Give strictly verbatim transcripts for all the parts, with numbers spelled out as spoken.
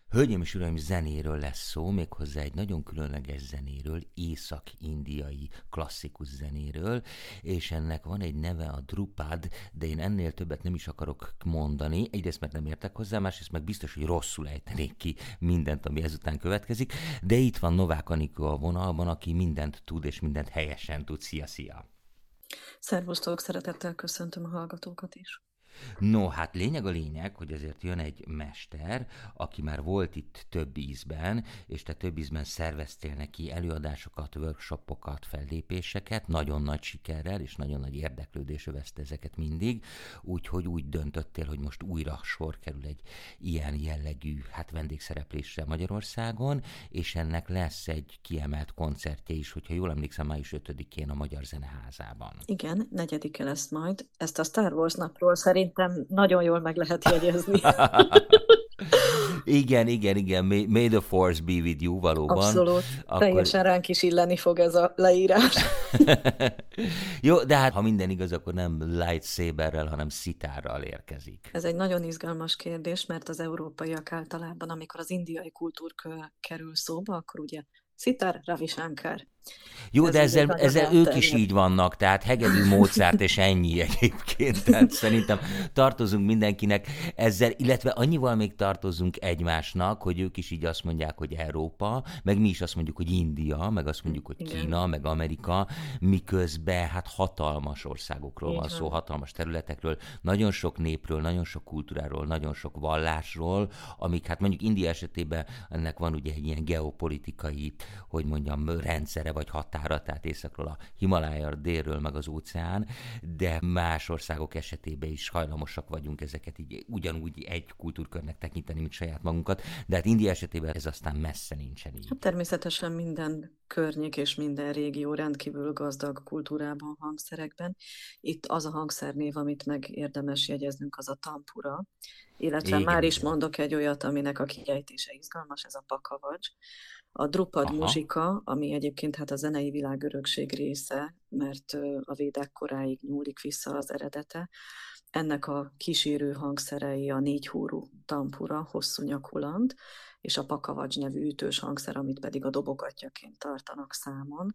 Hölgyeim és uraim, zenéről lesz szó, méghozzá egy nagyon különleges zenéről, észak-indiai klasszikus zenéről, és ennek van egy neve, a Drupad, de én ennél többet nem is akarok mondani, egyrészt mert nem értek hozzá, másrészt meg biztos, hogy rosszul ejtenék ki mindent, ami ezután következik, de itt van Novák Anikó a vonalban, aki mindent tud, és mindent helyesen tud. Szia, szia! Szervusztok, szeretettel köszöntöm a hallgatókat is. No, hát lényeg a lényeg, hogy azért jön egy mester, aki már volt itt több ízben, és te több ízben szerveztél neki előadásokat, workshopokat, fellépéseket, nagyon nagy sikerrel és nagyon nagy érdeklődés övezte ezeket mindig, úgyhogy úgy döntöttél, hogy most újra sor kerül egy ilyen jellegű hát vendégszereplésre Magyarországon, és ennek lesz egy kiemelt koncertje is, hogyha jól emlékszem, május ötödikén a Magyar Zeneházában. Igen, negyedike lesz majd. Ezt a Star Wars napról szerintem nagyon jól meg lehet jegyezni. igen, igen, igen, may, may the force be with you, valóban. Abszolút, Akkor... teljesen ránk is illeni fog ez a leírás. Jó, de hát ha minden igaz, akkor nem lightsaberrel, hanem szitárral érkezik. Ez egy nagyon izgalmas kérdés, mert az európaiak általában, amikor az indiai kultúrkör kerül szóba, akkor ugye Sitar, Ravi Shankar. Jó, ez de ezzel, ezzel ők is így vannak, tehát hegedű Mozart és ennyi egyébként. Tehát szerintem tartozunk mindenkinek ezzel, illetve annyival még tartozunk egymásnak, hogy ők is így azt mondják, hogy Európa, meg mi is azt mondjuk, hogy India, meg azt mondjuk, hogy Igen. Kína, meg Amerika, miközben hát hatalmas országokról van Igen. szó, hatalmas területekről, nagyon sok népről, nagyon sok kultúráról, nagyon sok vallásról, amik hát mondjuk India esetében ennek van ugye egy ilyen geopolitikai, hogy mondjam, rendszere, vagy határa, tehát északról a Himalája, délről meg az óceán, de más országok esetében is hajlamosak vagyunk ezeket így ugyanúgy egy kultúrkörnek tekinteni, mint saját magunkat, de hát India esetében ez aztán messze nincsen így. Hát természetesen minden környék és minden régió rendkívül gazdag kultúrában, hangszerekben. Itt az a hangszernév, amit meg érdemes jegyeznünk, az a tampura, illetve Igen, már is igen. mondok egy olyat, aminek a kiejtése izgalmas, ez a pakavacs. A Drupad Aha. muzsika, ami egyébként hát a zenei világörökség része, mert a védák koráig nyúlik vissza az eredete. Ennek a kísérő hangszerei a négy húrú tampura, hosszú nyakulant, és a pakavacs nevű ütős hangszer, amit pedig a dobogatjaként tartanak számon.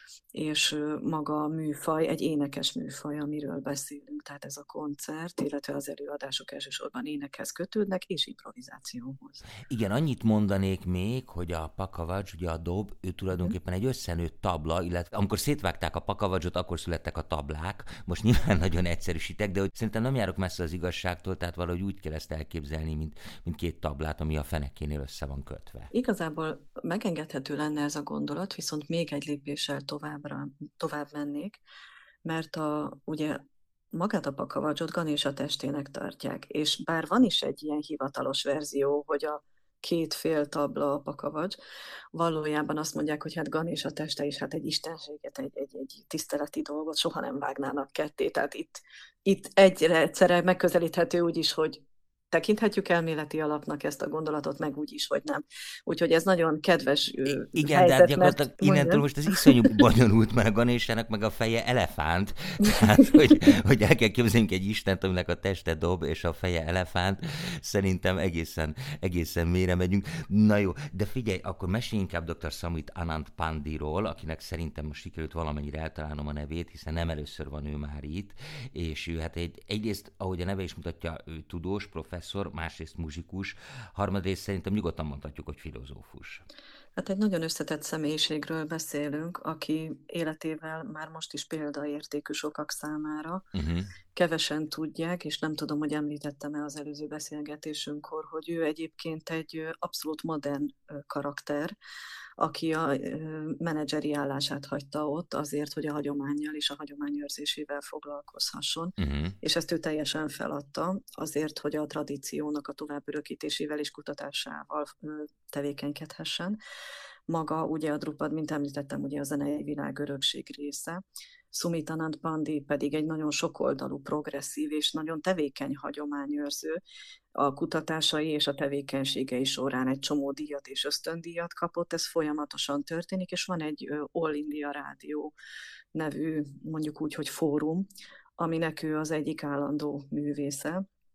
És maga a műfaj, egy énekes műfaj, amiről beszélünk, tehát ez a koncert, illetve az előadások elsősorban énekhez kötődnek, és improvizációhoz. Igen, annyit mondanék még, hogy a pakavacs, ugye a dob, ő tulajdonképpen egy összenőtt tabla, illetve amikor szétvágták a pakavacsot, akkor születtek a tablák. Most nyilván nagyon egyszerűsítek, de hogy szerintem nem járok messze az igazságtól, tehát valahogy úgy kell ezt elképzelni, mint, mint két tablát, ami a fenekénél össze van kötve. Igazából megengedhető lenne ez a gondolat, viszont még egy lépéssel továbbra, tovább mennék, mert a, ugye magát a pakavacsot Ganésa testének tartják, és bár van is egy ilyen hivatalos verzió, hogy a két fél tabla a pakavacs, valójában azt mondják, hogy hát Ganésa teste is hát egy istenséget, egy, egy, egy tiszteleti dolgot soha nem vágnának ketté, tehát itt, itt egyre egyszerre megközelíthető úgy is, hogy tekinthetjük elméleti alapnak ezt a gondolatot, meg úgy is, hogy nem. Úgyhogy ez nagyon kedves I- Igen, helyzet, de hát gyakorlatilag mert innentől mondjam. most az iszonyú bonyolult, mert a Ganésának meg a feje elefánt, tehát hogy, hogy el kell képzelnünk egy istent, aminek a teste dob, és a feje elefánt, szerintem egészen, egészen mélyre megyünk. Na jó, de figyelj, akkor mesélj inkább doktor Samit Anand Pandiról, akinek szerintem most sikerült valamennyire eltalálnom a nevét, hiszen nem először van ő már itt, és ő hát egy, egyrészt, ahogy a neve is mutatja, ő tudós, professzor, másrészt muzsikus, harmadrészt szerintem nyugodtan mondhatjuk, hogy filozófus. Hát egy nagyon összetett személyiségről beszélünk, aki életével már most is példaértékű sokak számára. Uh-huh. Kevesen tudják, és nem tudom, hogy említettem-e az előző beszélgetésünkkor, hogy ő egyébként egy abszolút modern karakter, aki a menedzseri állását hagyta ott azért, hogy a hagyománnyal és a hagyományőrzésével foglalkozhasson, uh-huh. és ezt ő teljesen feladta azért, hogy a tradíciónak a továbbörökítésével és kutatásával tevékenykedhessen. Maga ugye a Drupad, mint említettem, ugye a zenei világ örökség része, Sumit Anand Pandi pedig egy nagyon sokoldalú, progresszív és nagyon tevékeny hagyományőrző. A kutatásai és a tevékenységei során egy csomó díjat és ösztöndíjat kapott, ez folyamatosan történik, és van egy All India Rádió nevű, mondjuk úgy, hogy fórum, aminek ő az egyik állandó művésze,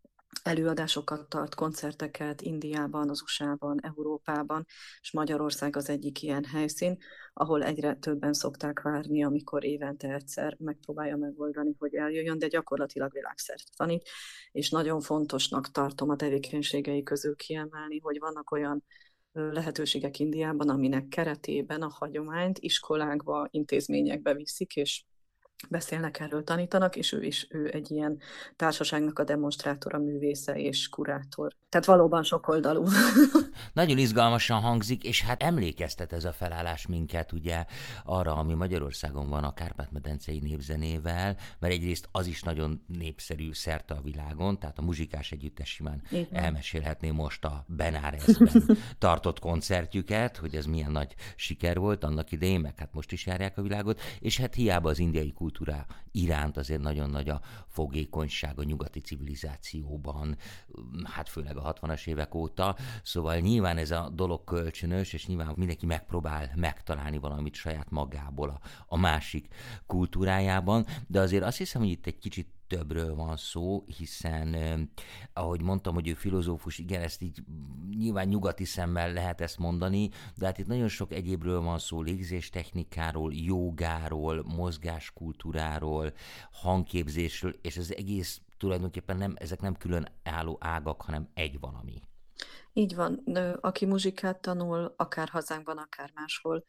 előadásokat tart, koncerteket Indiában, az u es á-ban, Európában, és Magyarország az egyik ilyen helyszín, ahol egyre többen szokták várni, amikor évente egyszer megpróbálja megoldani, hogy eljöjjön, de gyakorlatilag világszerte tanít, és nagyon fontosnak tartom a tevékenységei közül kiemelni, hogy vannak olyan lehetőségek Indiában, aminek keretében a hagyományt iskolákba, intézményekbe viszik, és beszélnek erről, tanítanak, és ő is ő egy ilyen társaságnak a demonstrátora, művésze és kurátor. Tehát valóban sokoldalú. Nagyon izgalmasan hangzik, és hát emlékeztet ez a felállás minket ugye arra, ami Magyarországon van a Kárpát-medencei népzenével, mert egyrészt az is nagyon népszerű szerte a világon, tehát a muzsikás együttes simán elmesélhetné most a Benárezben tartott koncertjüket, hogy ez milyen nagy siker volt annak idején, meg hát most is járják a világot, és hát hiába az indiai kultúrá iránt azért nagyon nagy a fogékonyság a nyugati civilizációban, hát főleg a hatvanas évek óta, szóval nyilván ez a dolog kölcsönös, és nyilván mindenki megpróbál megtalálni valamit saját magából a, a másik kultúrájában, de azért azt hiszem, hogy itt egy kicsit többről van szó, hiszen eh, ahogy mondtam, hogy ő filozófus, igen, ezt így nyilván nyugati szemmel lehet ezt mondani, de hát itt nagyon sok egyébről van szó, légzéstechnikáról, jógáról, mozgáskultúráról, hangképzésről, és ez egész tulajdonképpen nem, ezek nem külön álló ágak, hanem egy valami. Így van. Aki muzsikát tanul, akár hazánkban, akár máshol,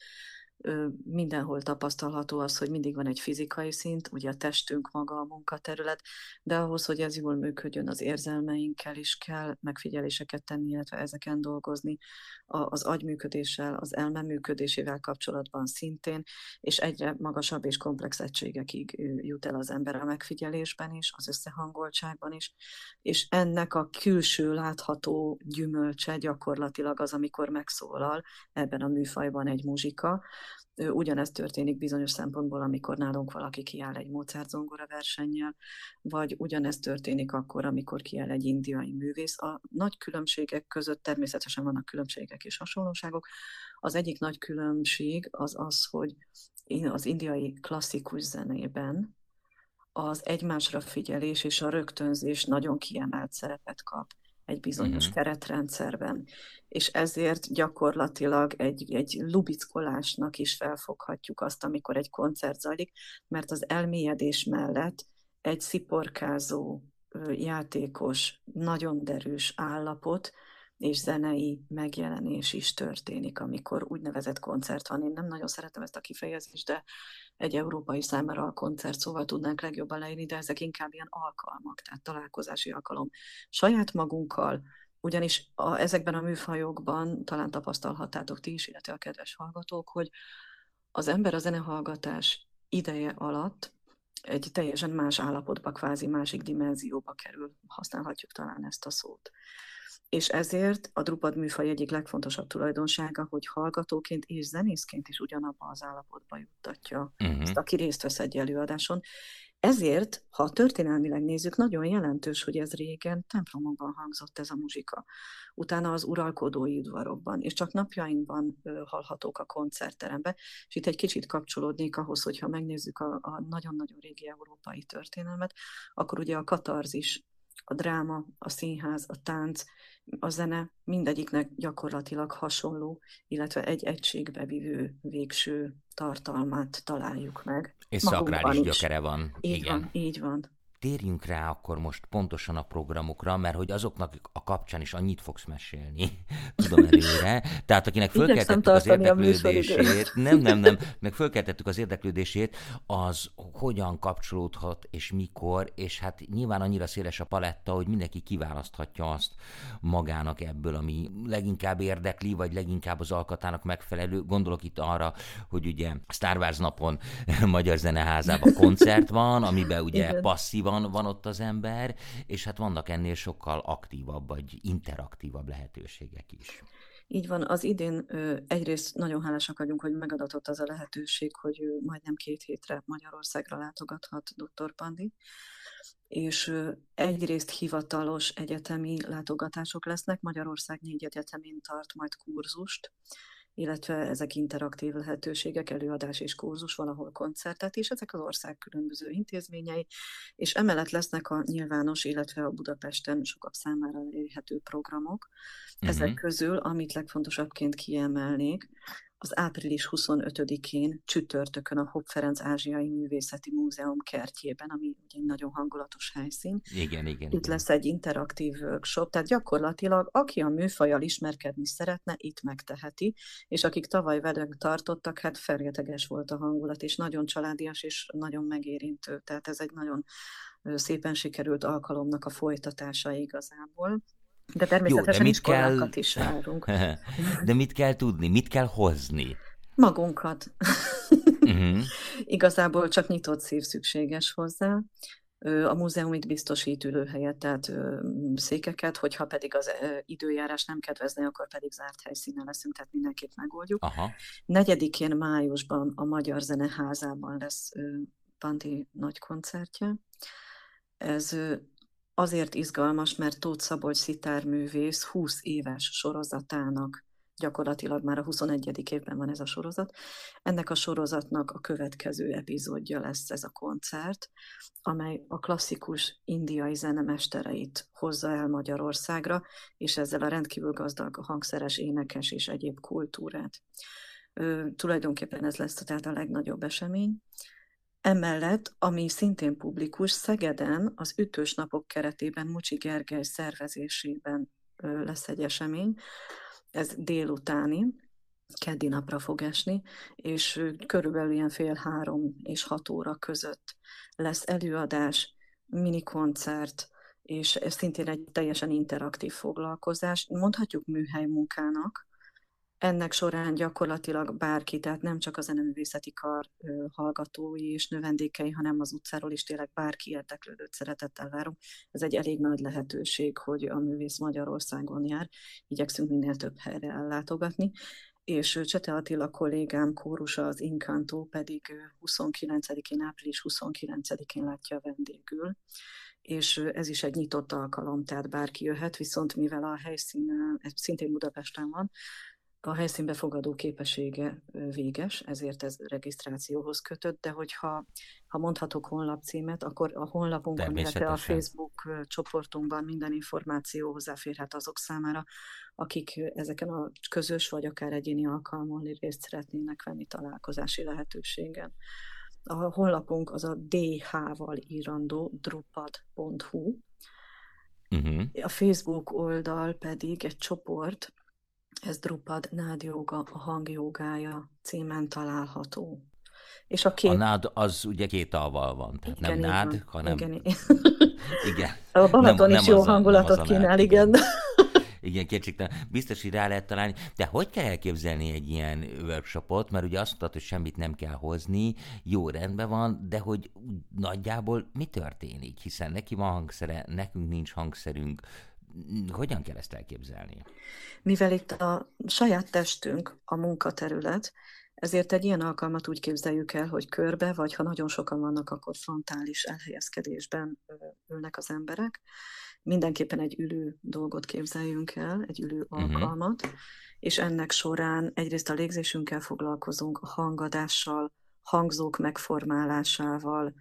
mindenhol tapasztalható az, hogy mindig van egy fizikai szint, ugye a testünk maga a munkaterület, de ahhoz, hogy ez jól működjön, az érzelmeinkkel is kell megfigyeléseket tenni, illetve ezeken dolgozni, az agyműködéssel, az elme működésével kapcsolatban szintén, és egyre magasabb és komplex egységekig jut el az ember a megfigyelésben is, az összehangoltságban is, és ennek a külső látható gyümölcse gyakorlatilag az, amikor megszólal ebben a műfajban egy muzsika. Ugyanezt történik bizonyos szempontból, amikor nálunk valaki kiáll egy Mozart zongora versennyel, vagy ugyanezt történik akkor, amikor kiáll egy indiai művész. A nagy különbségek között természetesen vannak különbségek és hasonlóságok. Az egyik nagy különbség az az, hogy az indiai klasszikus zenében az egymásra figyelés és a rögtönzés nagyon kiemelt szerepet kap egy bizonyos uh-huh. keretrendszerben. És ezért gyakorlatilag egy, egy lubickolásnak is felfoghatjuk azt, amikor egy koncert zajlik, mert az elmélyedés mellett egy sziporkázó, játékos, nagyon derűs állapot és zenei megjelenés is történik, amikor úgynevezett koncert van. Én nem nagyon szeretem ezt a kifejezést, de egy európai számára a koncert szóval tudnánk legjobban leírni, de ezek inkább ilyen alkalmak, tehát találkozási alkalom saját magunkkal, ugyanis a, ezekben a műfajokban talán tapasztalhattátok ti is, illetve a kedves hallgatók, hogy az ember a zenehallgatás ideje alatt egy teljesen más állapotba, kvázi másik dimenzióba kerül, használhatjuk talán ezt a szót. És ezért a Drupad műfaj egyik legfontosabb tulajdonsága, hogy hallgatóként és zenészként is ugyanabba az állapotba juttatja uh-huh. azt, aki részt vesz egy előadáson. Ezért, ha történelmileg nézzük, nagyon jelentős, hogy ez régen templomokban hangzott ez a muzsika. Utána az uralkodói udvarokban, és csak napjainkban hallhatók a koncertterembe. És itt egy kicsit kapcsolódnék ahhoz, hogyha megnézzük a, a nagyon-nagyon régi európai történelmet, akkor ugye a katarzis, a dráma, a színház, a tánc, a zene mindegyiknek gyakorlatilag hasonló, illetve egy egységbe vívő végső tartalmát találjuk meg. És szakrális gyökere van. Így igen. van, így van. Térjünk rá akkor most pontosan a programokra, mert hogy azoknak a kapcsán is annyit fogsz mesélni, tudom előre. Tehát akinek fölkeltettük az érdeklődését, nem, nem, nem, meg fölkeltettük az érdeklődését, az hogyan kapcsolódhat és mikor, és hát nyilván annyira széles a paletta, hogy mindenki kiválaszthatja azt magának ebből, ami leginkább érdekli, vagy leginkább az alkatának megfelelő. Gondolok itt arra, hogy ugye Star Wars napon Magyar Zeneházában koncert van, amiben ugye igen. passzívan van ott az ember, és hát vannak ennél sokkal aktívabb, vagy interaktívabb lehetőségek is. Így van, az idén ö, egyrészt nagyon hálásak vagyunk, hogy megadatott az a lehetőség, hogy ő majdnem két hétre Magyarországra látogathat doktor Pandi, és ö, egyrészt hivatalos egyetemi látogatások lesznek, Magyarország négy egyetemén tart majd kurzust, illetve ezek interaktív lehetőségek, előadás és kurzus, valahol koncertet, és ezek az ország különböző intézményei, és emellett lesznek a nyilvános, illetve a Budapesten sokak számára elérhető programok. Ezek uh-huh. közül, amit legfontosabbként kiemelnék, az április huszonötödikén csütörtökön a Hopp Ferenc Ázsiai Művészeti Múzeum kertjében, ami egy nagyon hangulatos helyszín. Igen, igen. Itt igen. lesz egy interaktív workshop, tehát gyakorlatilag aki a műfajjal ismerkedni szeretne, itt megteheti, és akik tavaly velünk tartottak, hát fergeteges volt a hangulat, és nagyon családias, és nagyon megérintő. Tehát ez egy nagyon szépen sikerült alkalomnak a folytatása igazából. De természetesen Jó, de iskolákat kell... is várunk. De mit kell tudni? Mit kell hozni? Magunkat. Uh-huh. Igazából csak nyitott szív szükséges hozzá. A múzeum itt biztosít ülőhelyet, tehát székeket, hogyha pedig az időjárás nem kedvezne, akkor pedig zárt helyszínen leszünk, tehát mindenképp megoldjuk. Aha. negyedikén májusban a Magyar Zeneházában lesz Panti nagy koncertje. Ez azért izgalmas, mert Tóth Szabolcs szitárművész húsz éves sorozatának, gyakorlatilag már a huszonegyedik évben van ez a sorozat, ennek a sorozatnak a következő epizódja lesz ez a koncert, amely a klasszikus indiai zenemestereit hozza el Magyarországra, és ezzel a rendkívül gazdag hangszeres, énekes és egyéb kultúrát. Ö, tulajdonképpen ez lesz tehát a legnagyobb esemény. Emellett, ami szintén publikus, Szegeden az Ütős napok keretében Mucsi Gergely szervezésében lesz egy esemény. Ez délutáni, keddi napra fog esni, és körülbelül ilyen fél három és hat óra között lesz előadás, minikoncert, és ez szintén egy teljesen interaktív foglalkozás. Mondhatjuk műhely munkának. Ennek során gyakorlatilag bárki, tehát nem csak a zeneművészeti kar hallgatói és növendékei, hanem az utcáról is tényleg bárki érdeklődőt szeretettel várunk. Ez egy elég nagy lehetőség, hogy a művész Magyarországon jár. Igyekszünk minél több helyre ellátogatni. És Csete Attila kollégám kórusa, az Incanto pedig huszonkilencedikén, április huszonkilencedikén látja vendégül. És ez is egy nyitott alkalom, tehát bárki jöhet, viszont mivel a helyszín szintén Budapesten van, a helyszín befogadó képessége véges, ezért ez regisztrációhoz kötött, de hogyha ha mondhatok honlapcímet, akkor a honlapunkon, illetve a Facebook csoportunkban minden információ hozzáférhet azok számára, akik ezeken a közös vagy akár egyéni alkalmon részt szeretnének venni találkozási lehetőségen. A honlapunk az a dé há-val írandó drupad pont hu. Uh-huh. A Facebook oldal pedig egy csoport, ez Drupad Nád Jóga, a hangjógája címen található. És a, két... a nád az ugye két alval van, tehát igen, nem nád, van. hanem... Igen, igen. A Balaton nem, is nem jó hangulatot a, kínál, igen. igen. Igen, kétségtelen. Biztos, hogy rá lehet találni. De hogy kell elképzelni egy ilyen workshopot? Mert ugye azt mondtad, hogy semmit nem kell hozni, jó, rendben van, de hogy nagyjából mi történik? Hiszen neki van hangszere, nekünk nincs hangszerünk. Hogyan kell ezt elképzelni? Mivel itt a saját testünk a munkaterület, ezért egy ilyen alkalmat úgy képzeljük el, hogy körbe, vagy ha nagyon sokan vannak, akkor frontális elhelyezkedésben ülnek az emberek. Mindenképpen egy ülő dolgot képzeljünk el, egy ülő alkalmat, uh-huh. és ennek során egyrészt a légzésünkkel foglalkozunk, a hangadással, hangzók megformálásával,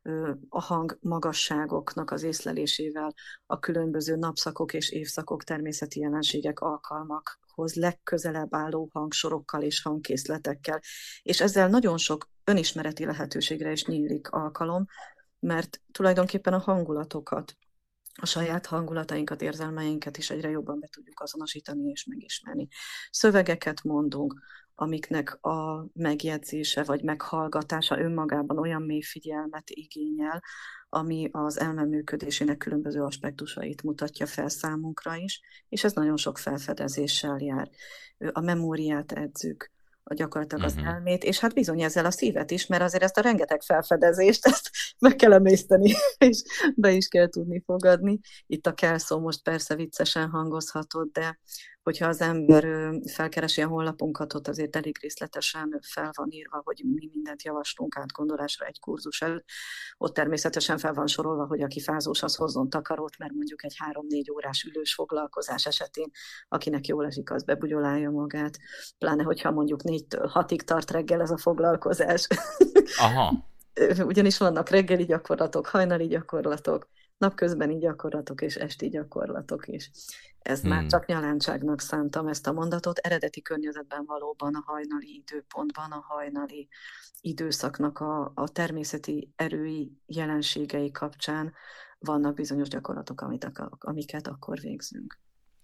a hang magasságoknak az észlelésével, a különböző napszakok és évszakok, természeti jelenségek, alkalmakhoz legközelebb álló hangsorokkal és hangkészletekkel. És ezzel nagyon sok önismereti lehetőségre is nyílik alkalom, mert tulajdonképpen a hangulatokat, a saját hangulatainkat, érzelmeinket is egyre jobban be tudjuk azonosítani és megismerni. Szövegeket mondunk, amiknek a megjegyzése vagy meghallgatása önmagában olyan mély figyelmet igényel, ami az elme működésének különböző aspektusait mutatja fel számunkra is, és ez nagyon sok felfedezéssel jár. A memóriát edzük, a gyakorlatilag az uh-huh. elmét, és hát bizony ezzel a szívet is, mert azért ezt a rengeteg felfedezést, ezt meg kell emészteni, és be is kell tudni fogadni. Itt a kelszó most persze viccesen hangozhatott, de hogyha az ember felkeresi a honlapunkat, ott azért elég részletesen fel van írva, hogy mi mindent javaslunk átgondolásra egy kurzus előtt. Ott természetesen fel van sorolva, hogy aki fázós, az hozzon takarót, mert mondjuk egy három-négy órás ülős foglalkozás esetén, akinek jól esik, az bebugyolálja magát. Pláne, hogyha mondjuk négytől hatig tart reggel ez a foglalkozás. Aha. Ugyanis vannak reggeli gyakorlatok, hajnali gyakorlatok, napközbeni gyakorlatok és esti gyakorlatok is. Ez hmm. már csak nyaláncságnak szántam ezt a mondatot. Eredeti környezetben valóban a hajnali időpontban, a hajnali időszaknak a, a természeti erői jelenségei kapcsán vannak bizonyos gyakorlatok, amit, amiket akkor végzünk.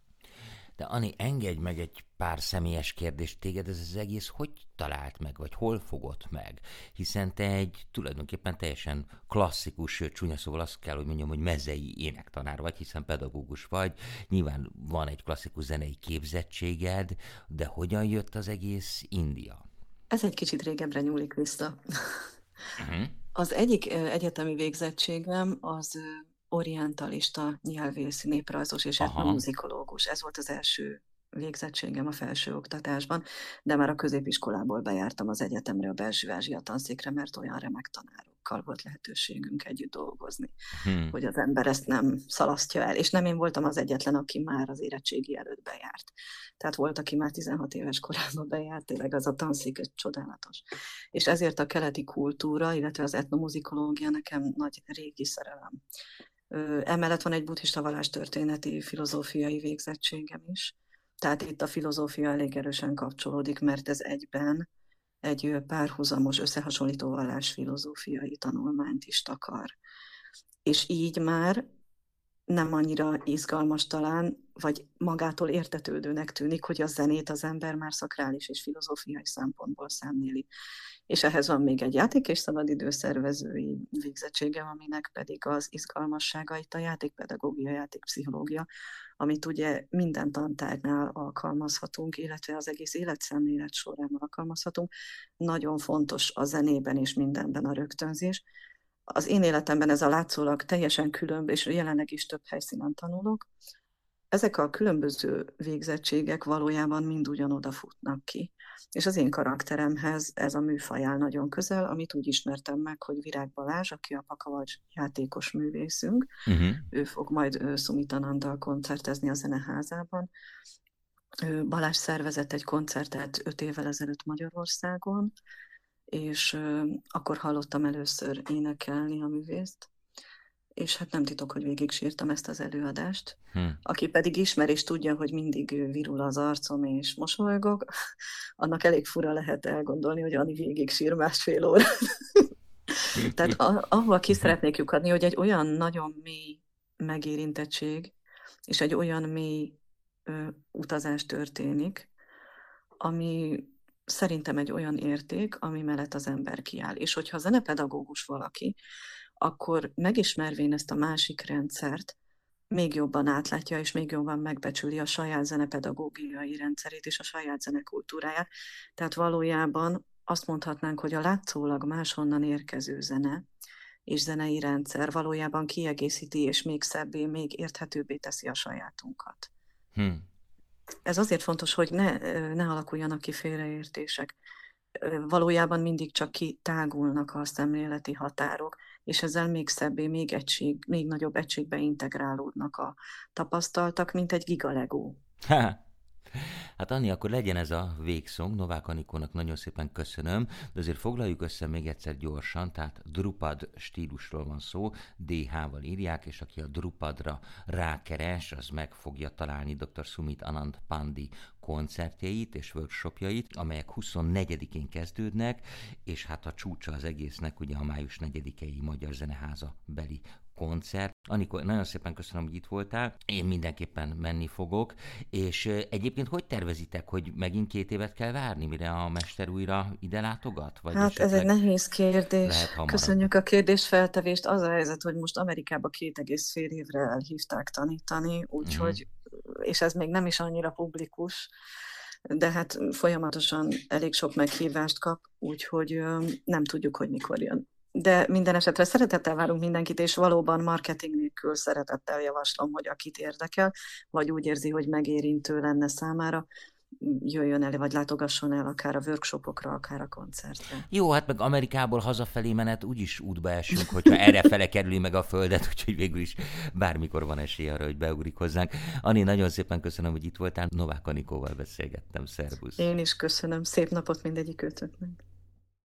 De Ani, engedj meg egy pár személyes kérdést, téged ez az egész hogy talált meg, vagy hol fogott meg? Hiszen te egy tulajdonképpen teljesen klasszikus, sőt, csúnya szóval azt kell, hogy mondjam, hogy mezei énektanár vagy, hiszen pedagógus vagy. Nyilván van egy klasszikus zenei képzettséged, de hogyan jött az egész India? Ez egy kicsit régebbre nyúlik vissza. Uh-huh. Az egyik egyetemi végzettségem az orientalista nyelvész, néprajzos és etnomuzikológus. Ez volt az első végzettségem a felsőoktatásban, de már a középiskolából bejártam az egyetemre, a Belső-Ázsia tanszékre, mert olyan remek tanárokkal volt lehetőségünk együtt dolgozni, hmm. hogy az ember ezt nem szalasztja el. És nem én voltam az egyetlen, aki már az érettségi előtt bejárt. Tehát volt, aki már tizenhat éves korában bejárt, tényleg az a tanszék egy csodálatos. És ezért a keleti kultúra, illetve az etnomuzikológia nekem nagy régi szerelem. Emellett van egy buddhista vallástörténeti filozófiai végzettségem is. Tehát itt a filozófia elég erősen kapcsolódik, mert ez egyben egy párhuzamos, összehasonlító vallásfilozófiai tanulmányt is takar. És így már nem annyira izgalmas talán, vagy magától értetődőnek tűnik, hogy a zenét az ember már szakrális és filozófiai szempontból szemléli. És ehhez van még egy játék- és szabadidőszervezői végzettségem, aminek pedig az izgalmassága itt a játékpedagógia, játékpszichológia, amit ugye minden tantárnál alkalmazhatunk, illetve az egész életszemlélet során alkalmazhatunk. Nagyon fontos a zenében és mindenben a rögtönzés. Az én életemben ez a látszólag teljesen különböző, és jelenleg is több helyszínen tanulok. Ezek a különböző végzettségek valójában mind ugyanoda futnak ki. És az én karakteremhez ez a műfaj áll nagyon közel, amit úgy ismertem meg, hogy Virág Balázs, aki a Pakavacs játékos művészünk, uh-huh. ő fog majd Sumitananddal koncertezni a Zeneházában. Balázs szervezett egy koncertet öt évvel ezelőtt Magyarországon, és akkor hallottam először énekelni a művészt, és hát nem titok, hogy végig sírtam ezt az előadást. Hmm. Aki pedig ismer és tudja, hogy mindig virul az arcom és mosolygok, annak elég fura lehet elgondolni, hogy Ani végig sír másfél óra. Tehát ahol ki szeretnék lyukadni, hogy egy olyan nagyon mély megérintettség, és egy olyan mély ö, utazás történik, ami szerintem egy olyan érték, ami mellett az ember kiáll. És hogyha zenepedagógus valaki, akkor megismervén ezt a másik rendszert, még jobban átlátja, és még jobban megbecsüli a saját zenepedagógiai rendszerét és a saját zenekultúráját. Tehát valójában azt mondhatnánk, hogy a látszólag máshonnan érkező zene és zenei rendszer valójában kiegészíti, és még szebbé, még érthetőbbé teszi a sajátunkat. Hmm. Ez azért fontos, hogy ne, ne alakuljanak ki félreértések. Valójában mindig csak kitágulnak a szemléleti határok, és ezzel még szebbé, még, egység, még nagyobb egységbe integrálódnak a tapasztaltak, mint egy gigalegó. Hát Anni, akkor legyen ez a végszong. Novák Anikónak nagyon szépen köszönöm, de azért foglaljuk össze még egyszer gyorsan, tehát Drupad stílusról van szó, dé há-val írják, és aki a Drupadra rákeres, az meg fogja találni dr. Sumit Anand Pandey koncertjeit és workshopjait, amelyek huszonnegyedikén kezdődnek, és hát a csúcsa az egésznek ugye a május negyedikei Magyar Zeneháza beli koncert. Anikó, nagyon szépen köszönöm, hogy itt voltál. Én mindenképpen menni fogok. És egyébként hogy tervezitek, hogy megint két évet kell várni, mire a mester újra ide látogat? Vagy hát ez egy nehéz kérdés. Köszönjük a kérdésfeltevést. Az a helyzet, hogy most Amerikába két egész fél évre elhívták tanítani, úgyhogy, uh-huh. és ez még nem is annyira publikus, de hát folyamatosan elég sok meghívást kap, úgyhogy nem tudjuk, hogy mikor jön. De minden esetre szeretettel várunk mindenkit, és valóban marketing nélkül szeretettel javaslom, hogy akit érdekel, vagy úgy érzi, hogy megérintő lenne számára, jöjjön el, vagy látogasson el akár a workshopokra, akár a koncertre. Jó, hát meg Amerikából hazafelé menet úgyis útba esünk, hogyha errefele kerüli meg a földet, úgyhogy végül is bármikor van esély arra, hogy beugrik hozzánk. Ani, nagyon szépen köszönöm, hogy itt voltál. Novák Anikóval beszélgettem. Szervusz! Én is köszönöm. Szép napot mindegyik őtöknek.